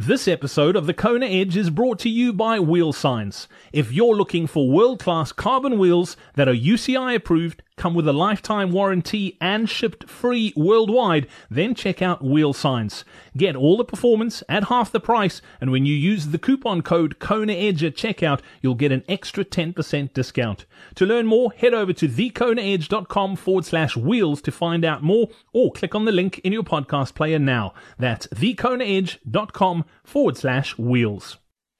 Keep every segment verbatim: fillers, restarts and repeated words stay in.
This episode of the Kona Edge is brought to you by Wheel Science. If you're looking for world-class carbon wheels that are U C I approved, come with a lifetime warranty and shipped free worldwide, then check out Wheel Science. Get all the performance at half the price, and when you use the coupon code KONAEDGE at checkout, you'll get an extra ten percent discount. To learn more, head over to thekonaedge.com forward slash wheels to find out more, or click on the link in your podcast player now. That's thekonaedge.com forward slash wheels.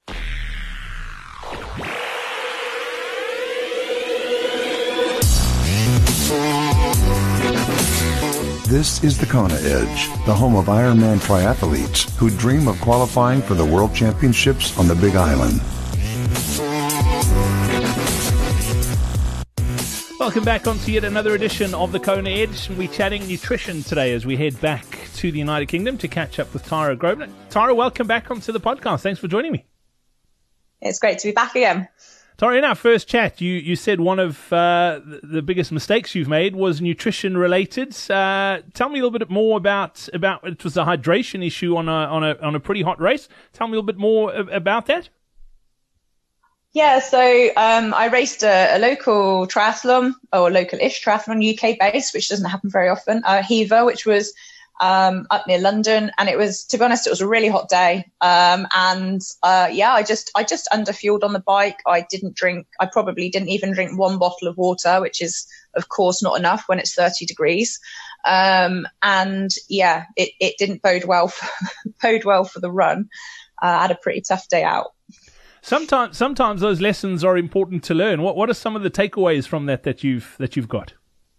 This is the Kona Edge, the home of Ironman triathletes who dream of qualifying for the World Championships on the Big Island. Welcome back onto yet another edition of the Kona Edge. We're chatting nutrition today as we head back to the United Kingdom to catch up with Tara Grosvenor. Tara, welcome back onto the podcast. Thanks for joining me. It's great to be back again. Tara, in our first chat, you, you said one of uh, the biggest mistakes you've made was nutrition related. Uh, tell me a little bit more about about it was a hydration issue on a on a on a pretty hot race. Tell me a little bit more about that. Yeah, so um, I raced a, a local triathlon, or a local-ish triathlon, U K based, which doesn't happen very often. Uh, Hever, which was um, up near London, and it was, to be honest, it was a really hot day. Um, and uh, yeah, I just I just underfueled on the bike. I didn't drink. I probably didn't even drink one bottle of water, which is, of course, not enough when it's thirty degrees. Um, and yeah, it, it didn't bode well for, bode well for the run. Uh, I had a pretty tough day out. Sometimes, sometimes those lessons are important to learn. What What are some of the takeaways from that that you've that you've got?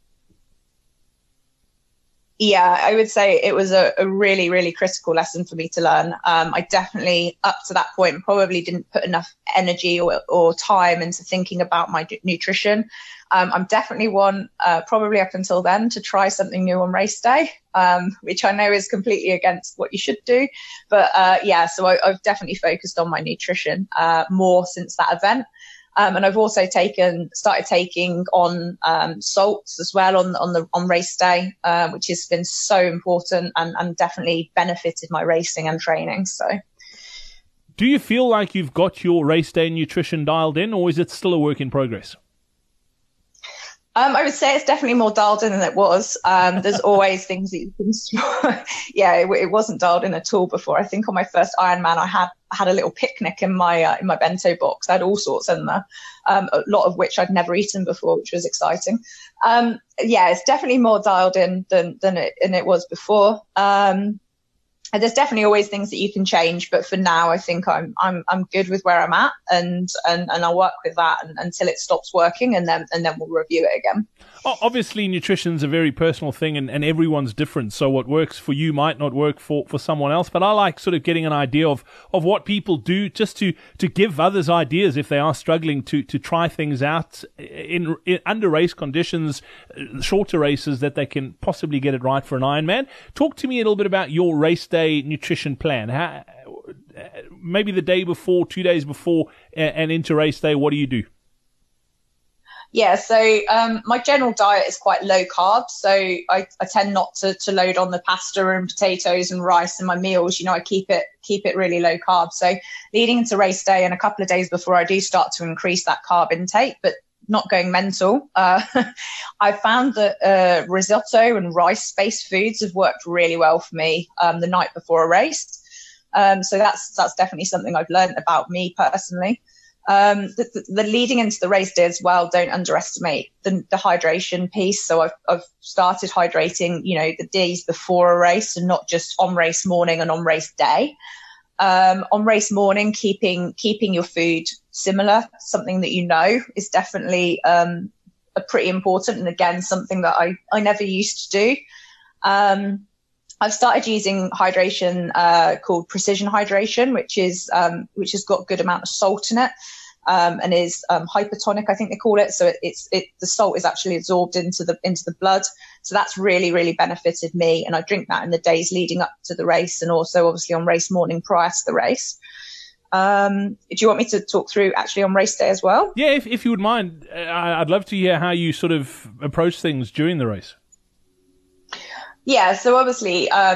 Yeah, I would say it was a, a really, really critical lesson for me to learn. Um, I definitely, up to that point, probably didn't put enough energy or, or time into thinking about my d- nutrition. Um, I'm definitely one, uh, probably up until then, to try something new on race day, um, which I know is completely against what you should do. But uh, yeah, so I, I've definitely focused on my nutrition uh, more since that event. Um, and I've also taken, started taking on um, salts as well on on the on race day, uh, which has been so important and, and definitely benefited my racing and training. So, do you feel like you've got your race day nutrition dialed in, or is it still a work in progress? Um, I would say it's definitely more dialed in than it was. Um, there's always things that you can. yeah, it, it wasn't dialed in at all before. I think on my first Ironman, I had I had a little picnic in my uh, in my bento box. I had all sorts in there, um, a lot of which I'd never eaten before, which was exciting. Um, yeah, it's definitely more dialed in than than it, than it was before. Um, and there's definitely always things that you can change, but for now, I think I'm I'm I'm good with where I'm at, and and, and I'll work with that and, until it stops working, and then and then we'll review it again. Obviously, nutrition's a very personal thing, and, and everyone's different. So what works for you might not work for, for someone else. But I like sort of getting an idea of, of what people do, just to, to give others ideas if they are struggling to, to try things out in, in under race conditions, shorter races, that they can possibly get it right for an Ironman. Talk to me a little bit about your race day nutrition plan. How, maybe the day before, two days before, and into race day, what do you do? Yeah, so um, my general diet is quite low carb. So I, I tend not to, to load on the pasta and potatoes and rice in my meals. You know, I keep it keep it really low carb. So leading into race day and a couple of days before, I do start to increase that carb intake, but not going mental. Uh, I found that uh, risotto and rice-based foods have worked really well for me um, the night before a race. Um, so that's that's definitely something I've learned about me personally. Um, the, the, the leading into the race day as well, don't underestimate the, the hydration piece. So I've, I've started hydrating, you know, the days before a race and not just on race morning and on race day. Um, on race morning, keeping, keeping your food similar, something that you know is definitely, um, a pretty important. And again, something that I, I never used to do. Um, I've started using hydration uh, called Precision Hydration, which is um, which has got a good amount of salt in it, um, and is um, hypertonic, I think they call it. So it, it's it the salt is actually absorbed into the into the blood. So that's really really benefited me, and I drink that in the days leading up to the race, and also obviously on race morning prior to the race. Um, do you want me to talk through actually on race day as well? Yeah, if if you would mind, I'd love to hear how you sort of approach things during the race. Yeah, so obviously, um,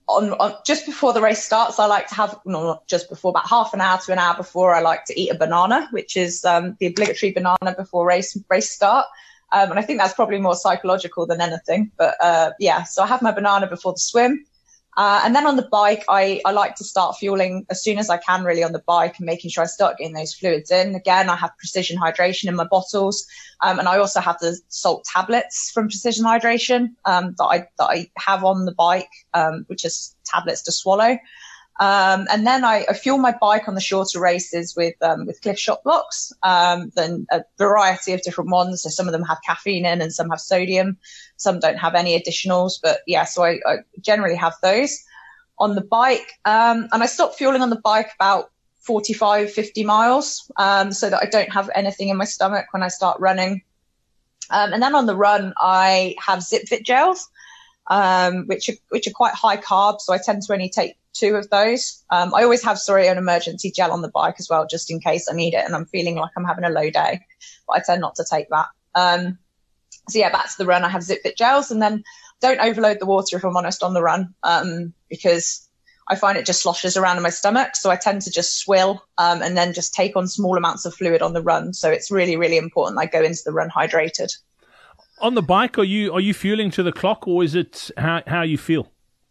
on, on just before the race starts, I like to have, no, not just before, about half an hour to an hour before, I like to eat a banana, which is um, the obligatory banana before race race start. Um, and I think that's probably more psychological than anything. But uh, yeah, so I have my banana before the swim. Uh, and then on the bike, I, I like to start fueling as soon as I can, really, on the bike, and making sure I start getting those fluids in. Again, I have Precision Hydration in my bottles. Um, and I also have the salt tablets from Precision Hydration um, that I that I have on the bike, um, which is tablets to swallow. Um, and then I, I fuel my bike on the shorter races with um, with Clif Shot Blocks, um, then a variety of different ones. So some of them have caffeine in and some have sodium. Some don't have any additionals. But yeah, so I, I generally have those on the bike. Um, and I stop fueling on the bike about forty-five, fifty miles um, so that I don't have anything in my stomach when I start running. Um, and then on the run, I have ZipFit gels, um, which are, which are quite high carb. So I tend to only take two of those. Um, I always have, sorry, an emergency gel on the bike as well, just in case I need it and I'm feeling like I'm having a low day, but I tend not to take that. Um, so yeah, back to the run, I have ZipFit gels, and then don't overload the water, if I'm honest, on the run, um, because I find it just sloshes around in my stomach. So I tend to just swill, um, and then just take on small amounts of fluid on the run. So it's really, really important I go into the run hydrated. On the bike, are you, are you fueling to the clock, or is it how, how you feel?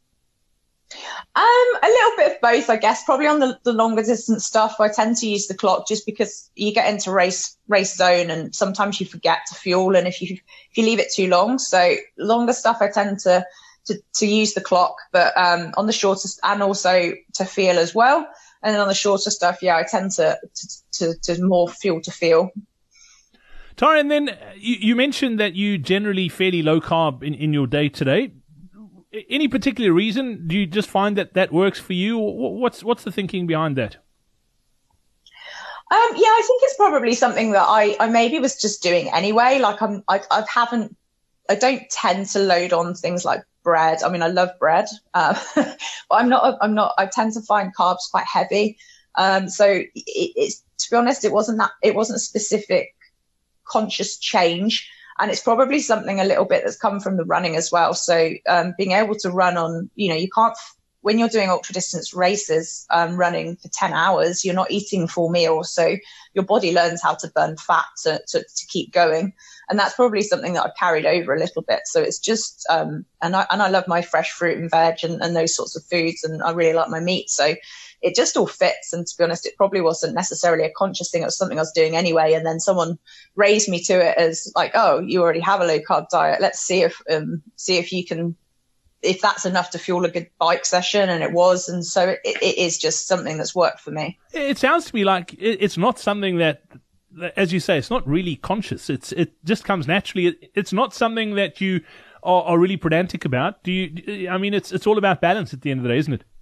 Um, a little bit of both, I guess. Probably on the, the longer distance stuff, I tend to use the clock just because you get into race race zone and sometimes you forget to fuel, and if you if you leave it too long. So longer stuff, I tend to to, to use the clock, but um, on the shortest, and also to feel as well. And then on the shorter stuff, yeah, I tend to to, to, to more fuel to feel. Tara, and then you, you mentioned that you generally fairly low carb in, in your day today. Any particular reason? Do you just find that that works for you? What's what's the thinking behind that? Um, yeah, I think it's probably something that I, I maybe was just doing anyway. Like I'm, I, I haven't, I don't tend to load on things like bread. I mean, I love bread, um, but I'm not, I'm not, I tend to find carbs quite heavy. Um, so it, it's, to be honest, it wasn't that, it wasn't a specific conscious change. And it's probably something a little bit that's come from the running as well. So um, being able to run on, you know, you can't, when you're doing ultra distance races, um, running for ten hours, you're not eating full meals. So your body learns how to burn fat to, to, to keep going. And that's probably something that I've carried over a little bit. So it's just, um, and I, and I love my fresh fruit and veg and, and those sorts of foods. And I really like my meat. So it just all fits. And to be honest, it probably wasn't necessarily a conscious thing. It was something I was doing anyway. And then someone raised me to it as like, oh, you already have a low carb diet. Let's see if, um, see if you can, if that's enough to fuel a good bike session. And it was. And so it, it is just something that's worked for me. It sounds to me like it's not something that, as you say, it's not really conscious. It's, it just comes naturally. It's not something that you are, are really pedantic about. Do you, I mean, it's, it's all about balance at the end of the day, isn't it?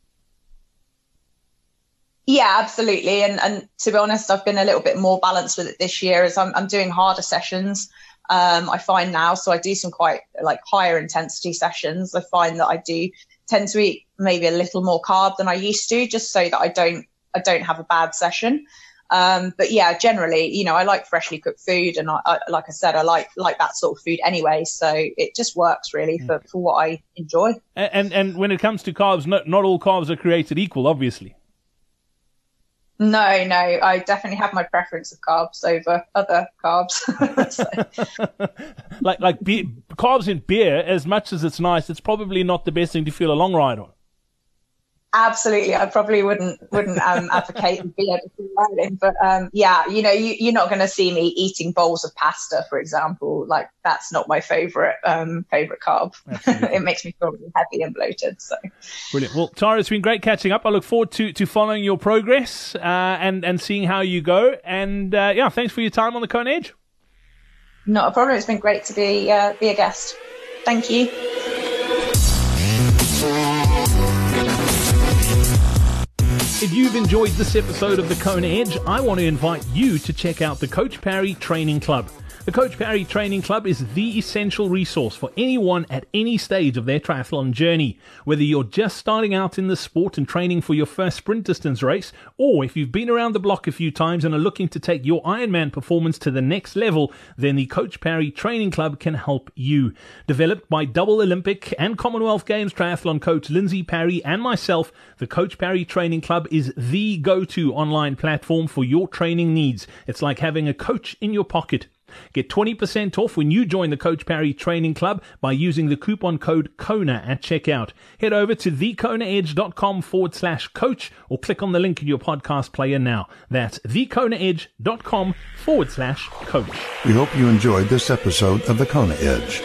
Yeah, absolutely. And and to be honest, I've been a little bit more balanced with it this year as I'm I'm doing harder sessions. Um, I find now, so I do some quite like higher intensity sessions. I find that I do tend to eat maybe a little more carb than I used to, just so that I don't I don't have a bad session. Um, but yeah, generally, you know, I like freshly cooked food, and I, I like I said, I like like that sort of food anyway. So it just works really for, for what I enjoy. And, and and when it comes to carbs, not not all carbs are created equal, obviously. No, no, I definitely have my preference of carbs over other carbs. like like beer, carbs in beer, as much as it's nice, it's probably not the best thing to feel a long ride on. Absolutely, I probably wouldn't wouldn't um, advocate beer before riding, but um, yeah, you know, you, you're not going to see me eating bowls of pasta, for example. Like that's not my favorite um, favorite carb. It makes me feel really heavy and bloated. So brilliant. Well, Tara, it's been great catching up. I look forward to, to following your progress uh, and and seeing how you go. And uh, yeah, thanks for your time on the Kona Edge. Not a problem. It's been great to be uh, be a guest. Thank you. If you've enjoyed this episode of the Kona Edge, I want to invite you to check out the Coach Parry Training Club. The Coach Parry Training Club is the essential resource for anyone at any stage of their triathlon journey. Whether you're just starting out in the sport and training for your first sprint distance race, or if you've been around the block a few times and are looking to take your Ironman performance to the next level, then the Coach Parry Training Club can help you. Developed by double Olympic and Commonwealth Games triathlon coach Lindsay Parry and myself, the Coach Parry Training Club is the go-to online platform for your training needs. It's like having a coach in your pocket. Get twenty percent off when you join the Coach Parry Training Club by using the coupon code KONA at checkout. Head over to thekonaedge.com forward slash coach or click on the link in your podcast player now. That's thekonaedge.com forward slash coach. We hope you enjoyed this episode of The Kona Edge.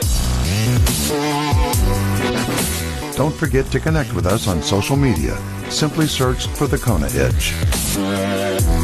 Don't forget to connect with us on social media. Simply search for The Kona Edge.